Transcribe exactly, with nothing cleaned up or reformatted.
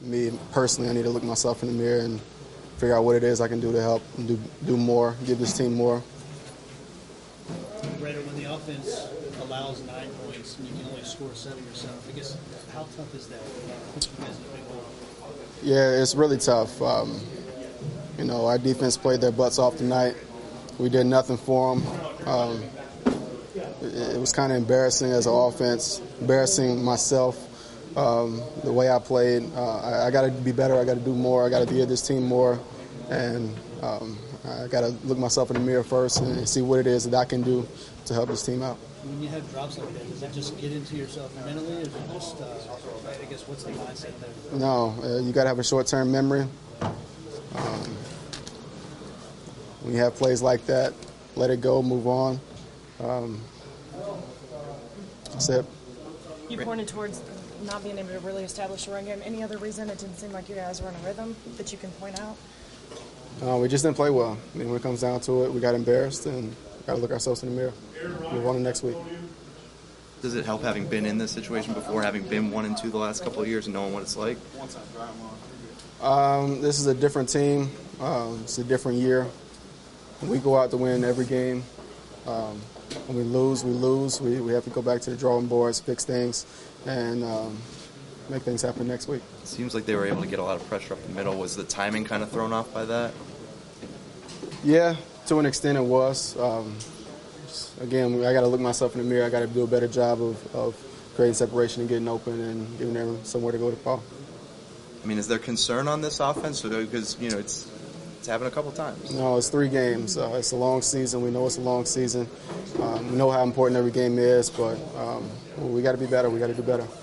me personally, I need to look myself in the mirror and figure out what it is I can do to help and do, do more, give this team more. Brandon, when the offense allows nine points and you can only score seven yourself, I guess how tough is that? Puts you guys in a big hole. Yeah, it's really tough. Um, you know, our defense played their butts off tonight. We did nothing for them. Um, it, it was kind of embarrassing as an offense, embarrassing myself. Um, the way I played, uh, I, I got to be better. I got to do more. I got to give this team more, and um, I got to look myself in the mirror first and see what it is that I can do to help this team out. When you have drops like that, does that just get into yourself mentally, or is it just, uh, I guess, what's the mindset there? No, uh, you got to have a short-term memory. Um, when you have plays like that, let it go, move on. Um, that's it. You pointed towards not being able to really establish a run game. Any other reason it didn't seem like you guys were in a rhythm that you can point out? Uh, we just didn't play well. I mean, when it comes down to it, we got embarrassed and got to look ourselves in the mirror. Move on to next week. Does it help having been in this situation before, having been one and two the last couple of years and knowing what it's like? Um, this is a different team. Um, it's a different year. We go out to win every game. Um, when we lose, we lose. We, we have to go back to the drawing boards, fix things, and um, make things happen next week. It seems like they were able to get a lot of pressure up the middle. Was the timing kind of thrown off by that? Yeah, to an extent it was. Um, again, I got to look myself in the mirror. I got to do a better job of, of creating separation and getting open and giving them somewhere to go to the ball. I mean, is there concern on this offense? Because, you know, it's it's happened a couple times. No, it's three games. Uh, it's a long season. We know it's a long season. Um, we know how important every game is, but um, we got to be better. We got to do better.